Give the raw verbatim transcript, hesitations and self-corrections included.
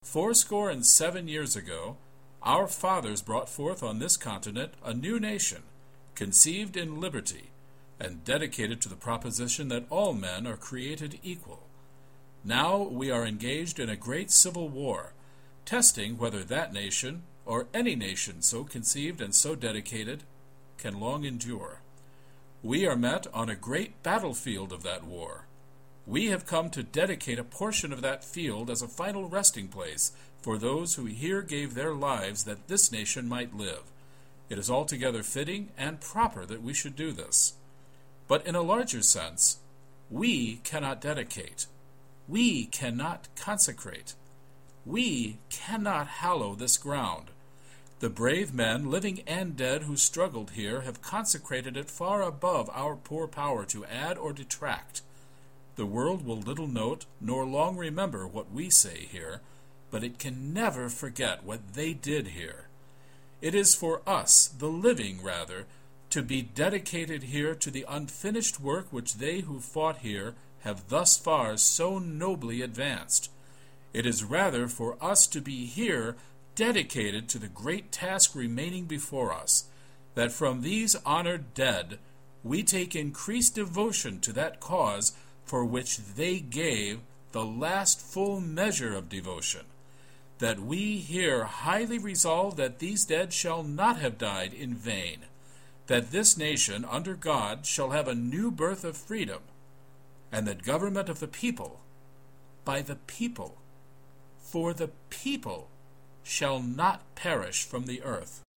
Fourscore and seven years ago, our fathers brought forth on this continent a new nation, conceived in liberty, and dedicated to the proposition that all men are created equal. Now we are engaged in a great civil war, testing whether that nation, or any nation so conceived and so dedicated, can long endure. We are met on a great battlefield of that war. We have come to dedicate a portion of that field as a final resting place for those who here gave their lives that this nation might live. It is altogether fitting and proper that we should do this. But in a larger sense, we cannot dedicate. We cannot consecrate. We cannot hallow this ground. The brave men, living and dead, who struggled here have consecrated it far above our poor power to add or detract. The world will little note nor long remember what we say here, but it can never forget what they did here. It is for us, the living rather, to be dedicated here to the unfinished work which they who fought here have thus far so nobly advanced. It is rather for us to be here dedicated to the great task remaining before us, that from these honored dead we take increased devotion to that cause for which they gave the last full measure of devotion, that we here highly resolve that these dead shall not have died in vain, that this nation under God shall have a new birth of freedom, and that government of the people, by the people, for the people, shall not perish from the earth.